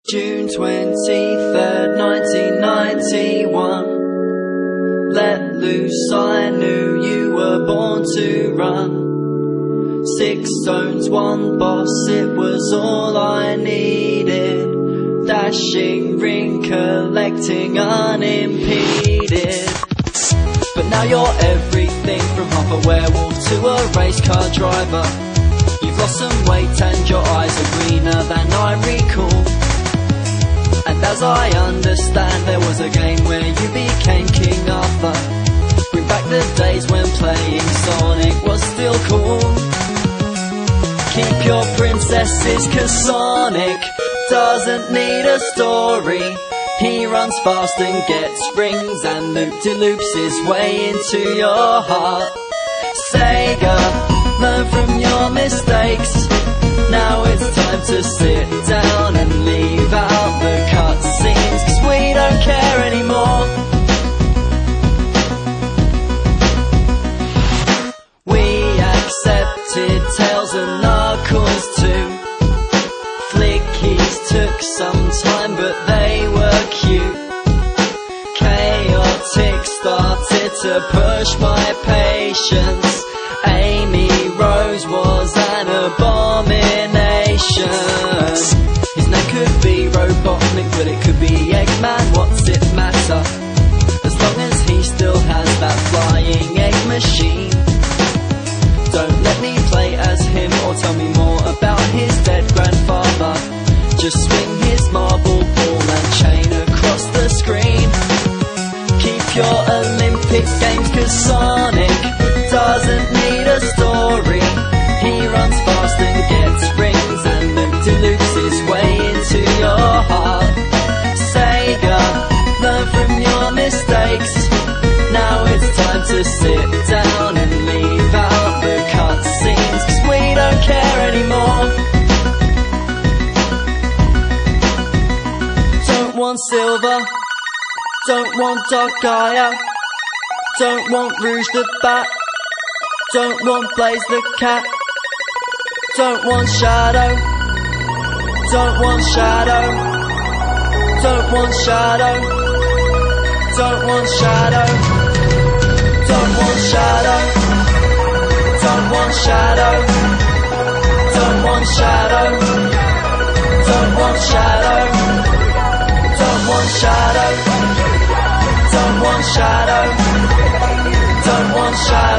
June 23rd, 1991. Let loose, I knew you were born to run. 6 zones, 1 boss, it was all I needed. Dashing, ring collecting, unimpeded. But now you're everything, from half a werewolf to a race car driver. You've lost some weight and your eyes are greener than I recall. And as I understand, there was a game where you became King Arthur. Bring back the days when playing Sonic was still cool. Keep your princesses, 'cause Sonic doesn't need a story. He runs fast and gets rings and loop-de-loops his way into your heart. Sega, learn from your mistakes. Now it's time to sit down and leave out the cutscenes, 'cause we don't care anymore. We accepted Tails and Knuckles too. Flickies took some time, but they were cute. Chaotic started to push my patience. Amy Rose was an abomination. His name could be Robotnik, but it could be Eggman, what's it matter? As long as he still has that flying egg machine. Don't let me play as him or tell me more about his dead grandfather. Just swing his marble ball and chain across the screen. Keep your Olympic Games, 'cause Sonic doesn't need a story. He runs fast and gets rings and loop-de-loops his way into your heart. Sega, learn from your mistakes. Now it's time to sit down and leave out the cutscenes, 'cause we don't care anymore. Don't want Silver, don't want Dogeye, don't want Rouge the Bat, don't want Blaze the Cat, don't want Shadow, don't want Shadow, don't want Shadow, don't want Shadow, don't want Shadow, don't want Shadow, don't want Shadow, don't want Shadow, don't want Shadow, don't want Shadow, don't want Shadow.